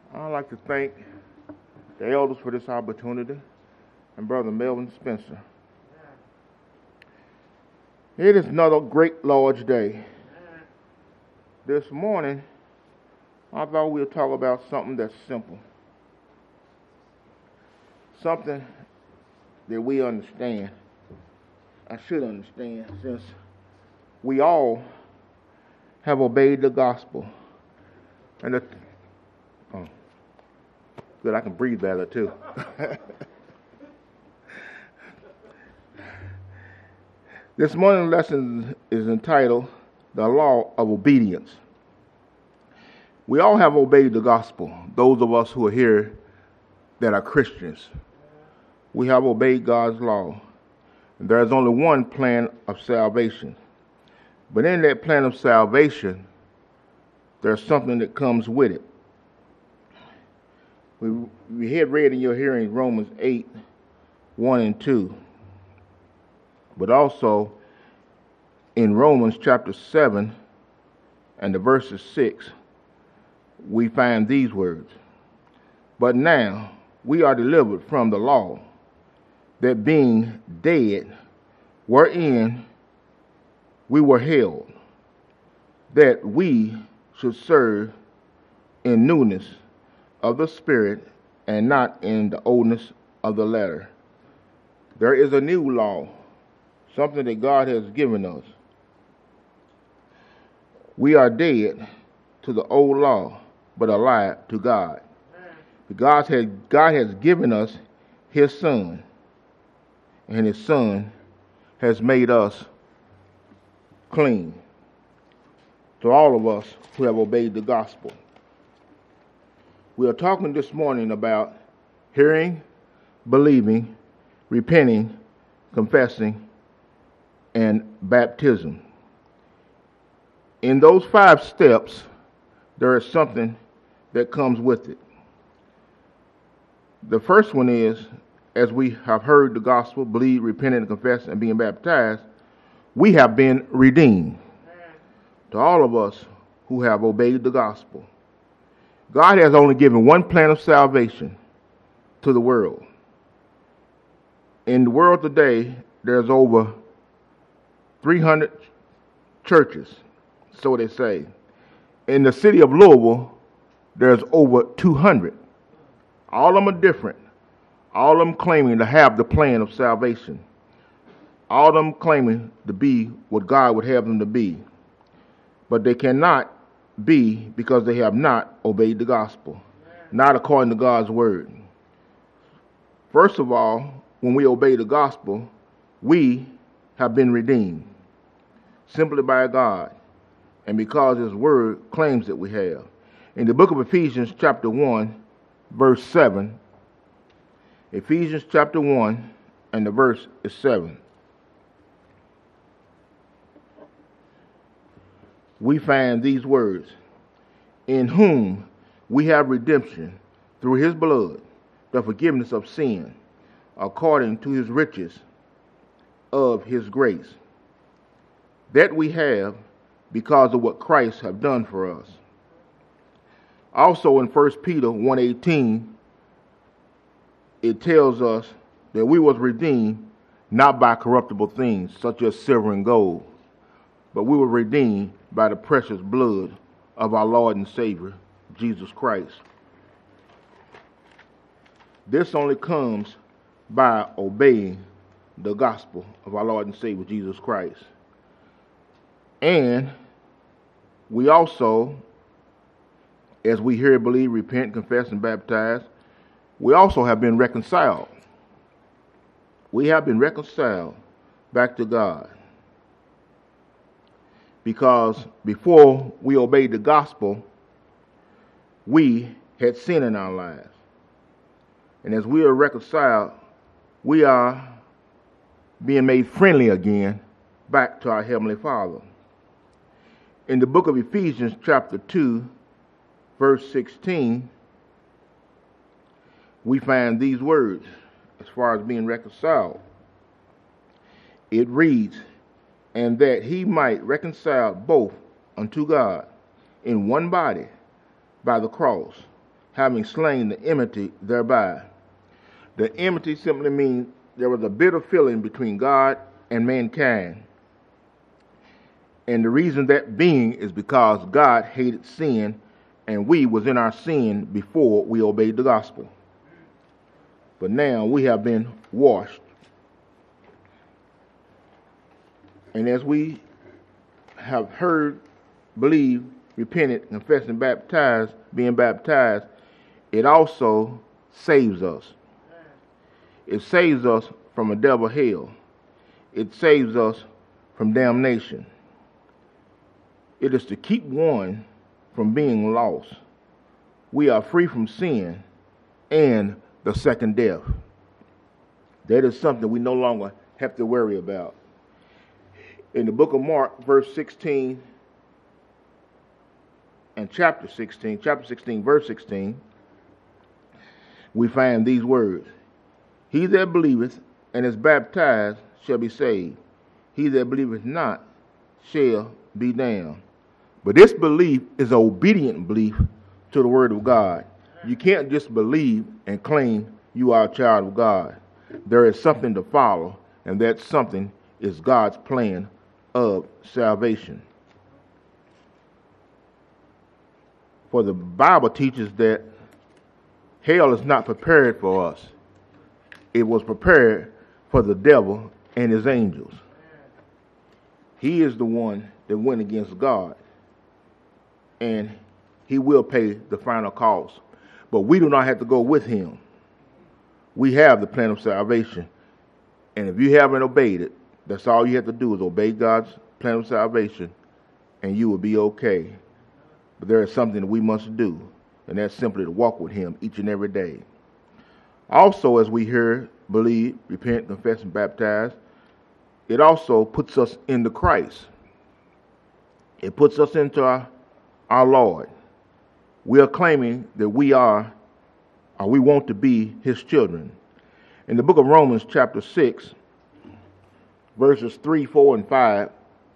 I'd like to thank the elders for this opportunity and Brother Melvin Spencer. It is another great Lord's Day. This morning, I thought we would talk about something that's simple. Something that we understand. I should understand since we all have obeyed the gospel. And good, I can breathe better too. This morning's lesson is entitled The Law of Obedience. We all have obeyed the gospel, those of us who are here that are Christians. We have obeyed God's law. There is only one plan of salvation. But in that plan of salvation, there's something that comes with it. We had read in your hearing Romans 8, 1 and 2. But also in Romans chapter 7 and the verses 6, we find these words. But now we are delivered from the law, that being dead, wherein we were held, that we should serve in newness of the Spirit and not in the oldness of the letter. There is a new law, something that God has given us. We are dead to the old law, but alive to God. God has given us His Son, and His Son has made us clean. To all of us who have obeyed the gospel. We are talking this morning about hearing, believing, repenting, confessing, and baptism. In those 5 steps, there is something that comes with it. The first one is, as we have heard the gospel, believe, repent, and confess, and being baptized, we have been redeemed. To all of us who have obeyed the gospel. God has only given one plan of salvation to the world. In the world today, there's over 300 churches, so they say. In the city of Louisville, there's over 200. All of them are different. All of them claiming to have the plan of salvation. All of them claiming to be what God would have them to be. But they cannot be because they have not obeyed the gospel, not according to God's word. First of all, when we obey the gospel, we have been redeemed simply by God and because His word claims that we have. In the book of Ephesians chapter 1, verse 7, Ephesians chapter 1 and the verse is 7. We find these words, in whom we have redemption through His blood, the forgiveness of sin, according to His riches of His grace, that we have because of what Christ have done for us. Also in 1 Peter 1:18, it tells us that we was redeemed not by corruptible things such as silver and gold, but we were redeemed by the precious blood of our Lord and Savior, Jesus Christ. This only comes by obeying the gospel of our Lord and Savior, Jesus Christ. And we also, as we hear, believe, repent, confess, and baptize, we also have been reconciled. We have been reconciled back to God. Because before we obeyed the gospel, we had sin in our lives. And as we are reconciled, we are being made friendly again back to our Heavenly Father. In the book of Ephesians chapter 2, verse 16, we find these words as far as being reconciled. It reads, and that He might reconcile both unto God in one body by the cross, having slain the enmity thereby. The enmity simply means there was a bitter feeling between God and mankind. And the reason that being is because God hated sin and we was in our sin before we obeyed the gospel. But now we have been washed. And as we have heard, believed, repented, confessed, and baptized, being baptized, it also saves us. It saves us from a devil hell. It saves us from damnation. It is to keep one from being lost. We are free from sin and the second death. That is something we no longer have to worry about. In the book of Mark, verse 16 and chapter 16, verse 16, we find these words. He that believeth and is baptized shall be saved. He that believeth not shall be damned. But this belief is an obedient belief to the word of God. You can't just believe and claim you are a child of God. There is something to follow, and that something is God's plan of salvation. For the Bible teaches that hell is not prepared for us. It was prepared for the devil and his angels. He is the one that went against God, and he will pay the final cost. But we do not have to go with him. We have the plan of salvation, and if you haven't obeyed it, that's all you have to do is obey God's plan of salvation, and you will be okay. But there is something that we must do, and that's simply to walk with him each and every day. Also, as we hear, believe, repent, confess, and baptize, it also puts us into Christ. It puts us into our Lord. We are claiming that we are, or we want to be, his children. In the book of Romans, chapter 6, verses 3, 4, and 5,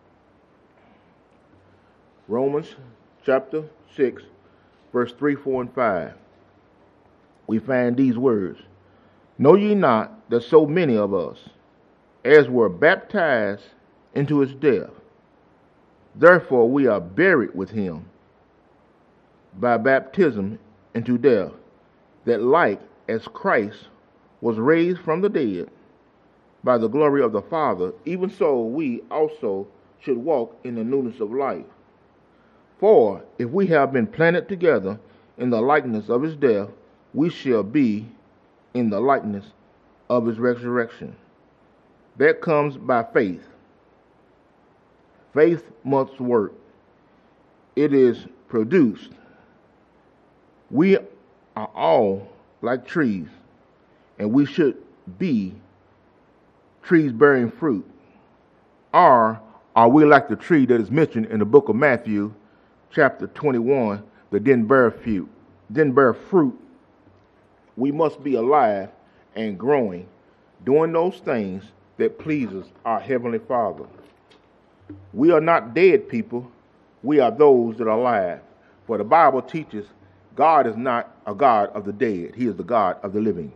Romans chapter 6, verse 3, 4, and 5, we find these words. Know ye not that so many of us, as were baptized into his death, therefore we are buried with him by baptism into death, that like as Christ was raised from the dead by the glory of the Father, even so we also should walk in the newness of life. For if we have been planted together in the likeness of his death, we shall be in the likeness of his resurrection. That comes by faith. Faith must work. It is produced. We are all like trees, and we should be trees bearing fruit. Or are we like the tree that is mentioned in the book of Matthew, chapter 21, that didn't bear fruit? We must be alive and growing, doing those things that pleases our Heavenly Father. We are not dead people. We are those that are alive. For the Bible teaches God is not a God of the dead. He is the God of the living.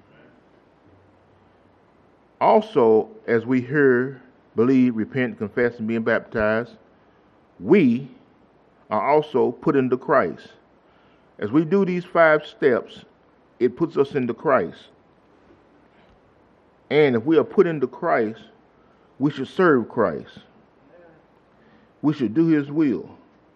Also, as we hear, believe, repent, confess, and being baptized, we are also put into Christ. As we do these 5 steps, it puts us into Christ. And if we are put into Christ, we should serve Christ. We should do his will.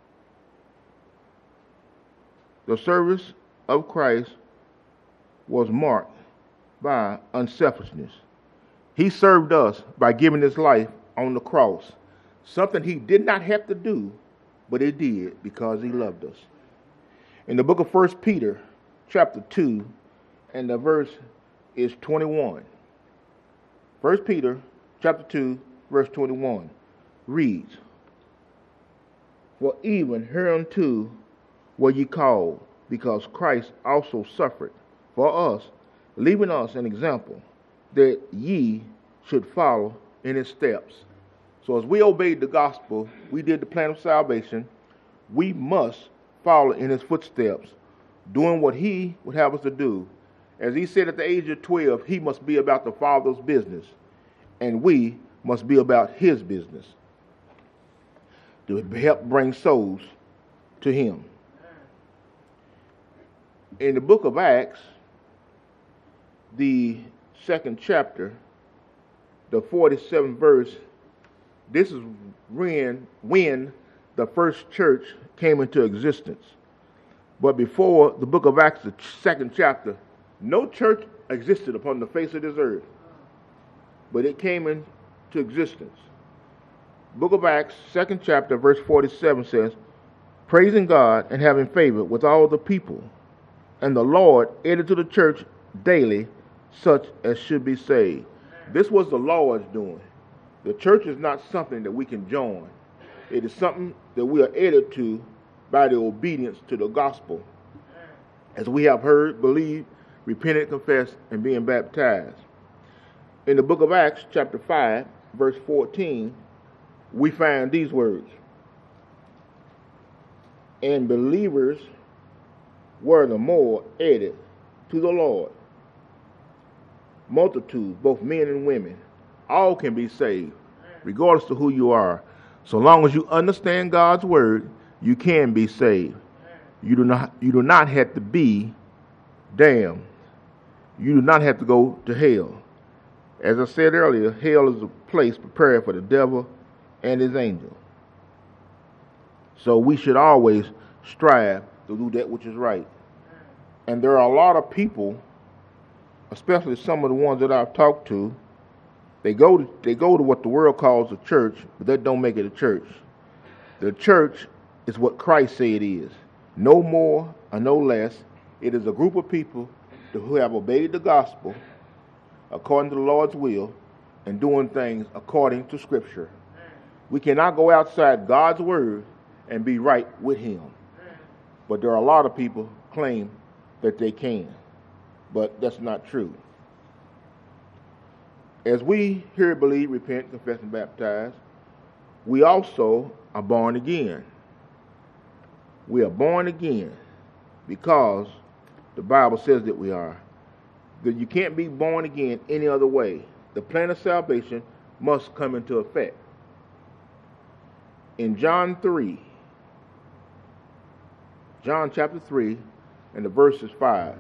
The service of Christ was marked by unselfishness. He served us by giving his life on the cross, something he did not have to do, but he did because he loved us. In the book of 1 Peter, chapter 2, and the verse is 21. 1 Peter, chapter 2, verse 21, reads, For even hereunto were ye called, because Christ also suffered for us, leaving us an example, that ye should follow in his steps. So as we obeyed the gospel, we did the plan of salvation, we must follow in his footsteps, doing what he would have us to do. As he said at the age of 12, he must be about the Father's business, and we must be about his business to help bring souls to him. In the book of Acts, the 2nd chapter, the 47th verse, this is when the first church came into existence. But before the book of Acts, the 2nd chapter, no church existed upon the face of this earth. But it came into existence. Book of Acts, 2nd chapter, verse 47 says, praising God and having favor with all the people. And the Lord added to the church daily such as should be saved. This was the Lord's doing. The church is not something that we can join. It is something that we are added to by the obedience to the gospel. As we have heard, believed, repented, confessed, and being baptized. In the book of Acts, chapter 5, verse 14, we find these words. And believers were the more added to the Lord. Multitudes, both men and women, all can be saved, regardless of who you are. So long as you understand God's word, you can be saved. You do not have to be damned. You do not have to go to hell. As I said earlier, hell is a place prepared for the devil and his angels. So we should always strive to do that which is right. And there are a lot of people, especially some of the ones that I've talked to, they go to what the world calls a church, but that don't make it a church. The church is what Christ said it is. No more or no less. It is a group of people who have obeyed the gospel according to the Lord's will and doing things according to Scripture. We cannot go outside God's word and be right with him. But there are a lot of people who claim that they can. But that's not true. As we hear, believe, repent, confess, and baptize, we also are born again. We are born again because the Bible says that we are. That you can't be born again any other way. The plan of salvation must come into effect. In John chapter 3, and the verse is 5.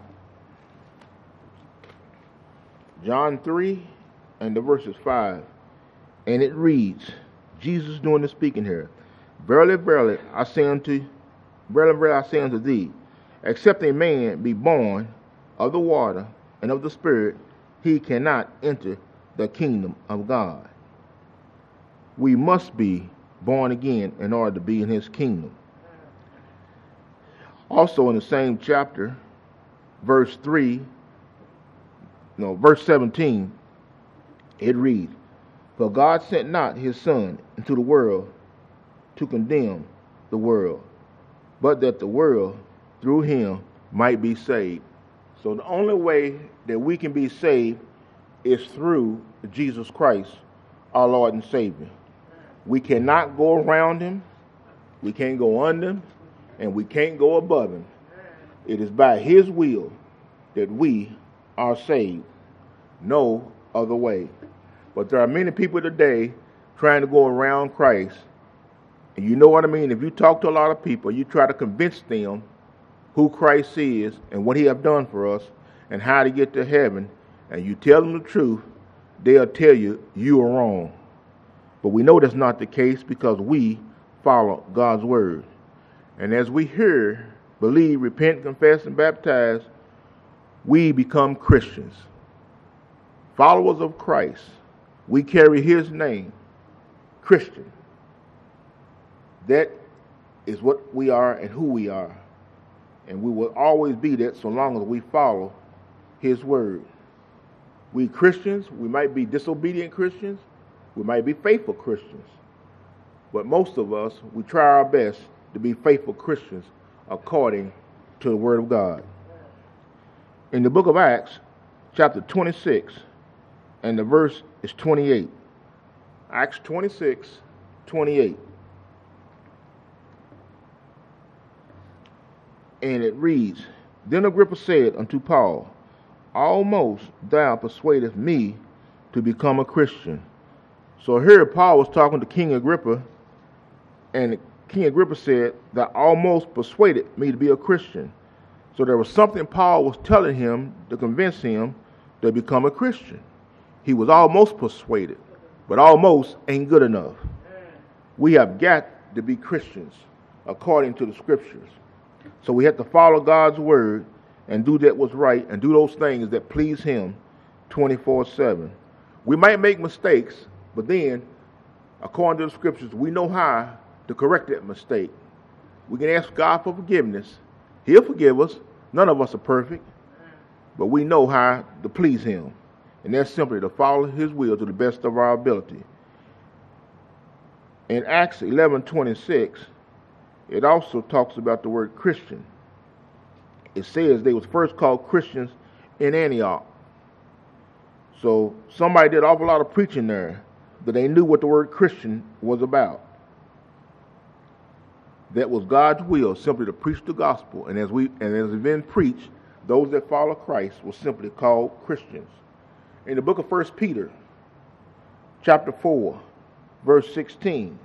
John 3, and the verse is 5. And it reads, Jesus doing the speaking here, verily, verily, I say unto thee, except a man be born of the water and of the Spirit, he cannot enter the kingdom of God. We must be born again in order to be in his kingdom. Also in the same chapter, verse 17, it reads, for God sent not his Son into the world to condemn the world, but that the world through him might be saved. So the only way that we can be saved is through Jesus Christ, our Lord and Savior. We cannot go around him, we can't go under him, and we can't go above him. It is by his will that we are saved. No other way. But there are many people today trying to go around Christ. And you know what I mean? If you talk to a lot of people, you try to convince them who Christ is and what he has done for us and how to get to heaven, and you tell them the truth, they'll tell you you are wrong. But we know that's not the case because we follow God's word. And as we hear, believe, repent, confess, and baptize, we become Christians. Followers of Christ. We carry his name, Christian. That is what we are and who we are. And we will always be that so long as we follow his word. We Christians, we might be disobedient Christians, we might be faithful Christians. But most of us, we try our best to be faithful Christians according to the word of God. In the book of Acts, chapter 26, and the verse is 28. Acts 26, 28. And it reads, Then Agrippa said unto Paul, Almost thou persuadest me to become a Christian. So here Paul was talking to King Agrippa, and King Agrippa said, Thou almost persuaded me to be a Christian. So there was something Paul was telling him to convince him to become a Christian. He was almost persuaded, but almost ain't good enough. We have got to be Christians according to the scriptures. So we have to follow God's word and do that what's right and do those things that please him 24/7. We might make mistakes, but then, according to the scriptures, we know how to correct that mistake. We can ask God for forgiveness. He'll forgive us. None of us are perfect, but we know how to please him. And that's simply to follow his will to the best of our ability. In Acts 11:26, it also talks about the word Christian. It says they was first called Christians in Antioch. So somebody did an awful lot of preaching there, but they knew what the word Christian was about. That was God's will, simply to preach the gospel. And as it's been preached, those that follow Christ were simply called Christians. In the book of 1 Peter, chapter 4, verse 16,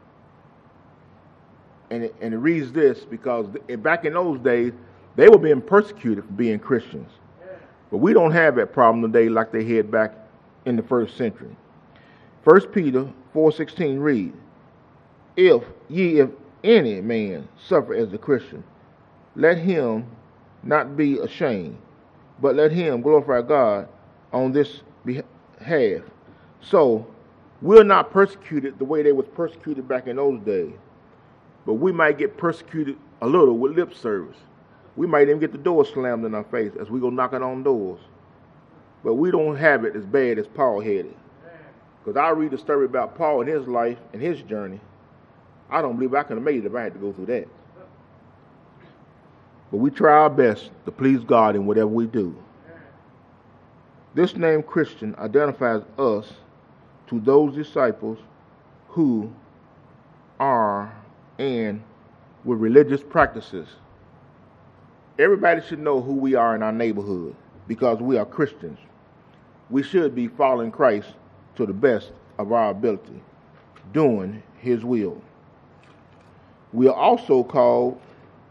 and it reads this, because back in those days, they were being persecuted for being Christians. But we don't have that problem today like they had back in the first century. 1 Peter 4:16 reads, If any man suffer as a Christian, let him not be ashamed, but let him glorify God on this behalf. So we're not persecuted the way they was persecuted back in those days, but we might get persecuted a little with lip service. We might even get the door slammed in our face as we go knocking on doors. But we don't have it as bad as Paul had it. Because I read the story about Paul and his life and his journey. I don't believe I could have made it if I had to go through that. But we try our best to please God in whatever we do. This name Christian identifies us to those disciples who are and with religious practices. Everybody should know who we are in our neighborhood because we are Christians. We should be following Christ to the best of our ability, doing his will. We are also called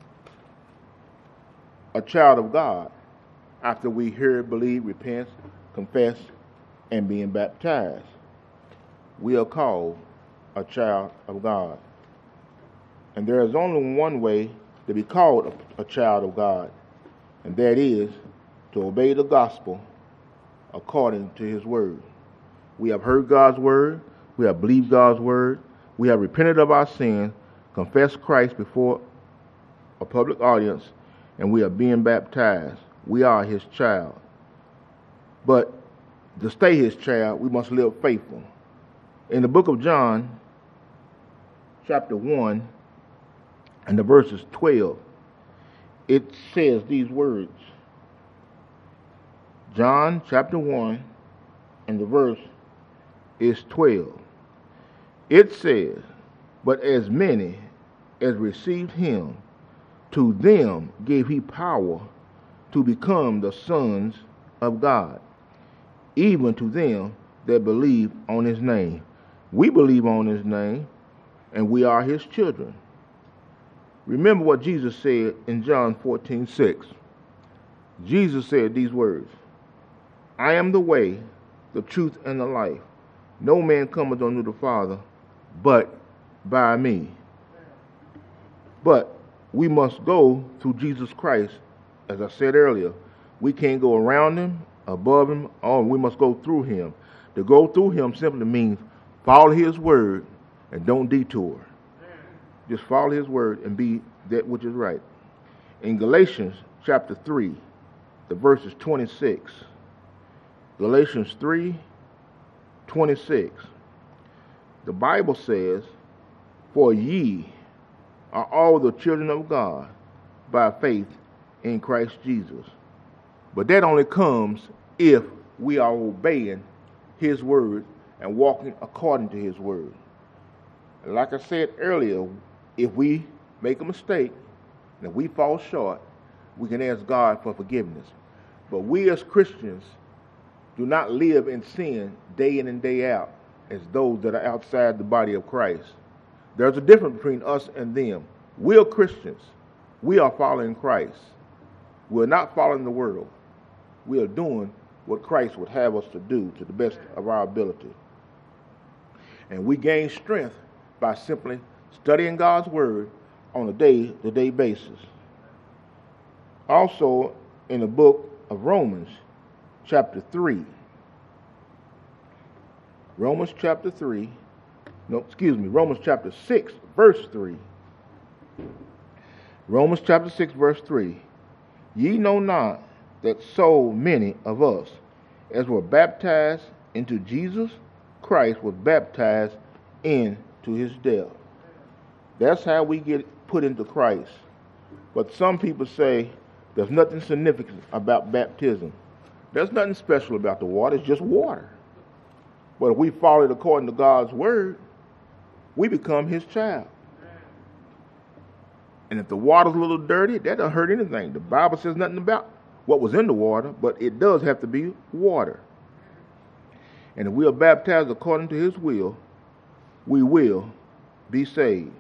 a child of God after we hear, believe, repent, confess, and being baptized. We are called a child of God. And there is only one way to be called a child of God, and that is to obey the gospel according to his word. We have heard God's word, we have believed God's word, we have repented of our sins, confessed Christ before a public audience, and we are being baptized. We are his child. But to stay his child, we must live faithful. In the book of John, chapter 1, and the verses 12, it says these words. John chapter 1, and the verse is 12. It says, But as many as received him, to them gave he power to become the sons of God, even to them that believe on his name. We believe on his name, and we are his children. Remember what Jesus said in John 14:6. Jesus said these words, I am the way, the truth, and the life. No man cometh unto the Father but by me. But we must go through Jesus Christ. As I said earlier, we can't go around him, above him, or we must go through him. To go through him simply means follow his word and don't detour. Just follow his word and be that which is right. In Galatians chapter 3, the verse is 26. Galatians 3:26. The Bible says, For ye are all the children of God by faith in Christ Jesus. But that only comes if we are obeying his word and walking according to his word. And like I said earlier, if we make a mistake and if we fall short, we can ask God for forgiveness. But we as Christians do not live in sin day in and day out as those that are outside the body of Christ. There's a difference between us and them. We are Christians. We are following Christ. We're not following the world. We are doing what Christ would have us to do to the best of our ability. And we gain strength by simply studying God's Word on a day-to-day basis. Also, in the book of Romans, chapter 3. Romans chapter 6, verse 3. Romans chapter 6, verse 3. Ye know not that so many of us as were baptized into Jesus Christ was baptized into his death. That's how we get put into Christ. But some people say there's nothing significant about baptism. There's nothing special about the water. It's just water. But if we follow it according to God's word, we become his child. And if the water's a little dirty, that doesn't hurt anything. The Bible says nothing about what was in the water, but it does have to be water. And if we are baptized according to his will, we will be saved.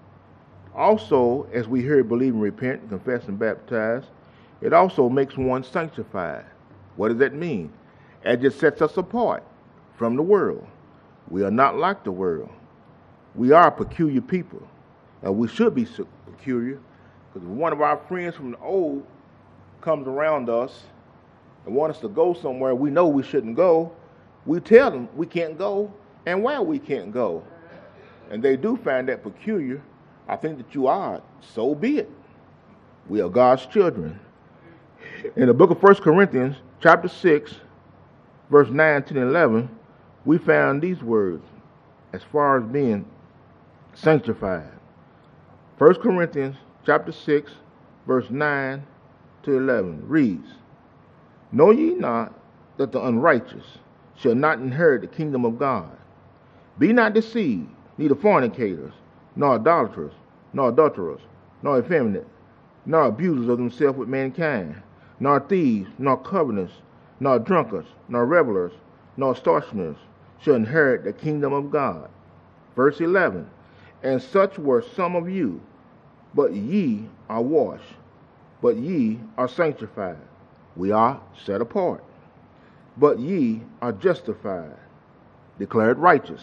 Also, as we hear, believe, and repent, confess, and baptize, it also makes one sanctified. What does that mean? It just sets us apart from the world. We are not like the world. We are a peculiar people. We should be peculiar, because if one of our friends from the old comes around us and wants us to go somewhere we know we shouldn't go, we tell them we can't go and why we can't go. And they do find that peculiar. I think that you are. So be it. We are God's children. In the book of 1 Corinthians, chapter 6, verse 9, 10, and 11, we found these words as far as being sanctified. 1 Corinthians, chapter 6, verse 9 to 11 reads, Know ye not that the unrighteous shall not inherit the kingdom of God? Be not deceived, neither fornicators, nor idolaters, nor adulterers, nor effeminate, nor abusers of themselves with mankind, nor thieves, nor covetous, nor drunkards, nor revelers, nor extortioners shall inherit the kingdom of God. Verse 11, And such were some of you, but ye are washed, but ye are sanctified. We are set apart. But ye are justified, declared righteous,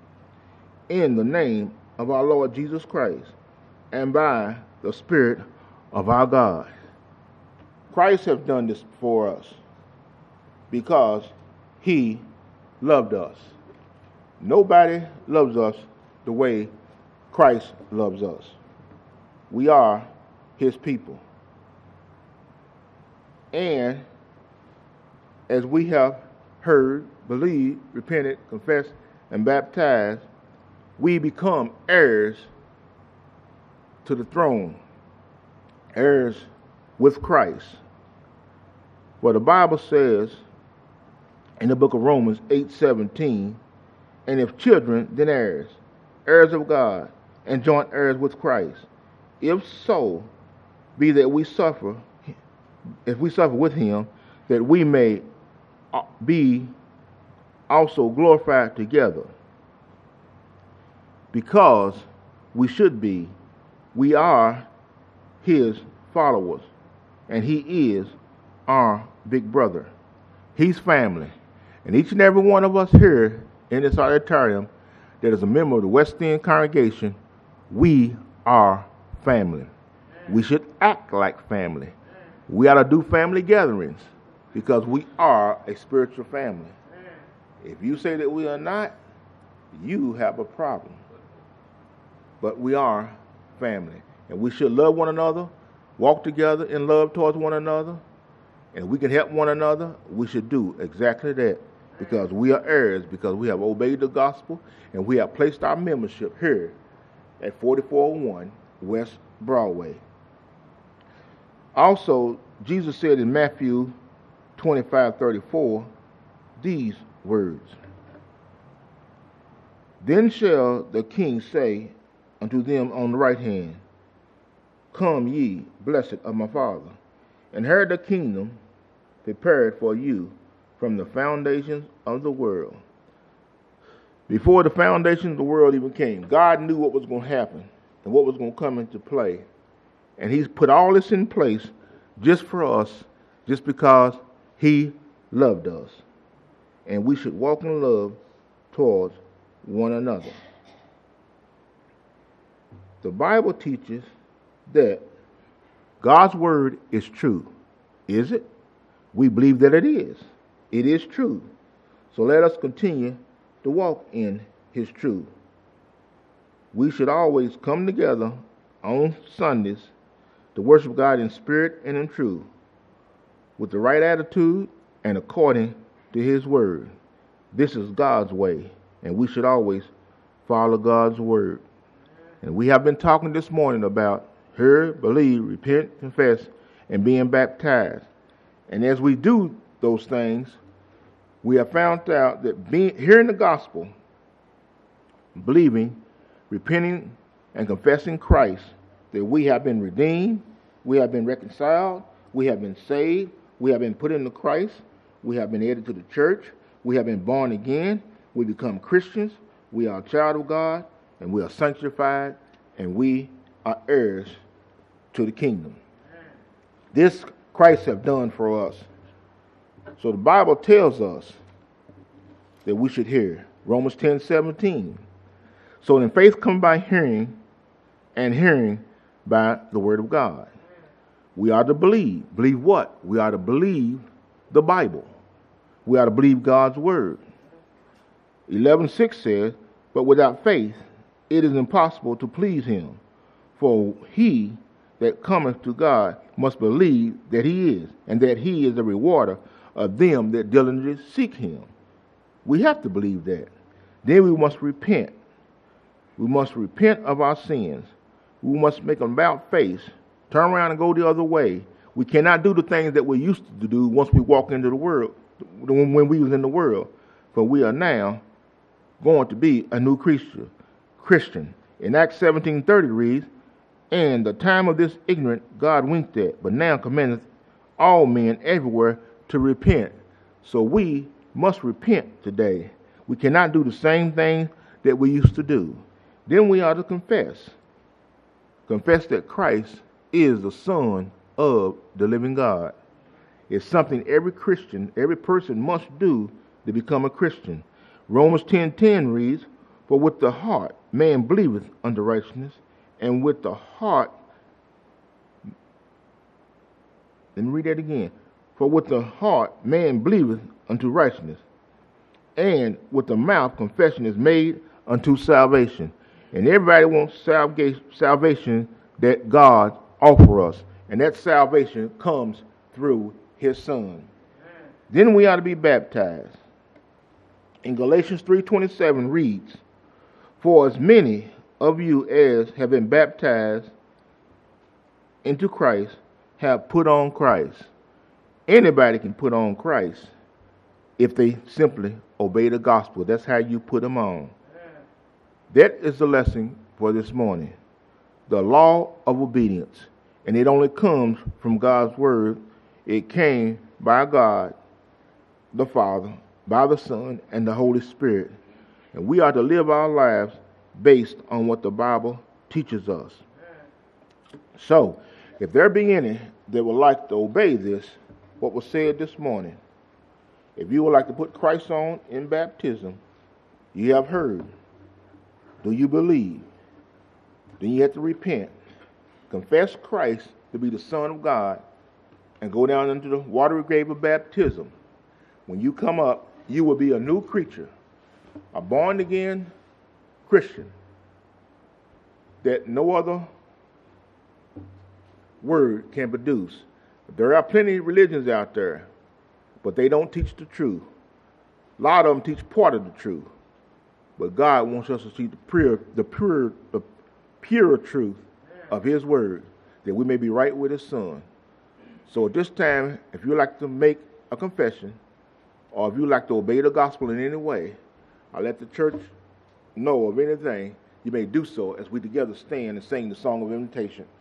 in the name of our Lord Jesus Christ, and by the Spirit of our God. Christ has done this for us because he loved us. Nobody loves us the way Christ loves us. We are his people. And as we have heard, believed, repented, confessed, and baptized, we become heirs to the throne, heirs with Christ. For the Bible says in the book of Romans 8:17, And if children, then heirs, heirs of God, and joint heirs with Christ, if so be that we suffer, if we suffer with him, that we may be also glorified together. Because we should be, we are his followers, and he is our big brother. He's family. And each and every one of us here in this auditorium that is a member of the West End congregation, we are family. We should act like family. We ought to do family gatherings because we are a spiritual family. If you say that we are not, you have a problem. But we are family. And we should love one another, walk together in love towards one another, and we can help one another. We should do exactly that because we are heirs, because we have obeyed the gospel, and we have placed our membership here at 4401 West Broadway. Also, Jesus said in Matthew 25:34 these words, Then shall the king say unto them on the right hand, Come ye, blessed of my Father, and heard the kingdom prepared for you from the foundations of the world. Before the foundations of the world even came, God knew what was going to happen and what was going to come into play. And he's put all this in place just for us, just because he loved us. And we should walk in love towards one another. The Bible teaches that God's word is true. Is it? We believe that it is. It is true. So let us continue to walk in his truth. We should always come together on Sundays to worship God in spirit and in truth, with the right attitude and according to his word. This is God's way, and we should always follow God's word. And we have been talking this morning about hear, believe, repent, confess, and being baptized. And as we do those things, we have found out that hearing the gospel, believing, repenting, and confessing Christ, that we have been redeemed, we have been reconciled, we have been saved, we have been put into Christ, we have been added to the church, we have been born again, we become Christians, we are a child of God, and we are sanctified, and we are heirs to the kingdom. This Christ have done for us. So the Bible tells us that we should hear. Romans 10:17. So then faith comes by hearing, and hearing by the word of God. We are to believe. Believe what? We are to believe the Bible. We are to believe God's word. 11:6 says, but without faith it is impossible to please him. For he that cometh to God must believe that he is, and that he is the rewarder of them that diligently seek him. We have to believe that. Then we must repent. We must repent of our sins. We must make an about face, turn around and go the other way. We cannot do the things that we used to do once we walk into the world, when we was in the world. For we are now going to be a new Christian. In Acts 17:30 reads, and the time of this ignorant God winked at, but now commandeth all men everywhere to repent. So we must repent today. We cannot do the same thing that we used to do. Then we are to confess. Confess that Christ is the Son of the living God. It's something every Christian, every person must do to become a Christian. Romans 10:10 reads, for with the heart man believeth unto righteousness, and with the heart, let me read that again. For with the heart man believeth unto righteousness, and with the mouth confession is made unto salvation. And everybody wants salvation that God offers us. And that salvation comes through his Son. Then we ought to be baptized. In Galatians 3:27 reads, for as many of you as have been baptized into Christ have put on Christ. Anybody can put on Christ if they simply obey the gospel. That's how you put them on. That is the lesson for this morning. The law of obedience. And it only comes from God's word. It came by God, the Father, by the Son, and the Holy Spirit. And we are to live our lives based on what the Bible teaches us. So, if there be any that would like to obey this, what was said this morning, if you would like to put Christ on in baptism, you have heard. Do you believe? Then you have to repent. Confess Christ to be the Son of God and go down into the watery grave of baptism. When you come up, you will be a new creature, a born-again Christian that no other word can produce. There are plenty of religions out there, but they don't teach the truth. A lot of them teach part of the truth. But God wants us to see the pure truth of his word, that we may be right with his Son. So at this time, if you like to make a confession, or if you like to obey the gospel in any way, or let the church know of anything, you may do so as we together stand and sing the song of invitation.